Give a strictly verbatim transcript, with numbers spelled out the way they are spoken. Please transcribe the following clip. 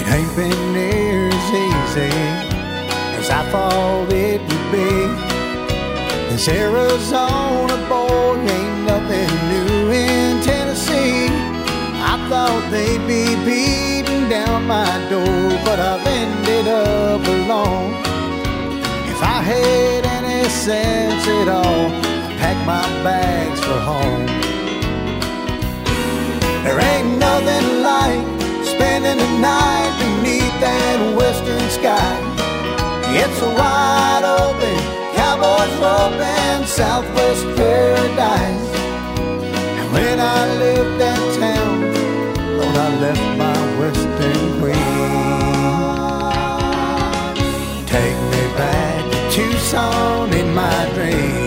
ain't been near as easy as I thought it would be. This Arizona boy ain't nothing new in Tennessee. I thought they'd be beating down my door, but I've ended up alone. If I had any sense at all, I'd pack my bags for home. There ain't nothing like spending the night beneath that western sky. It's a wide open, cowboys roping, Southwest paradise. And when I left that town, Lord, I left my western queen. Take me back to Tucson in my dreams.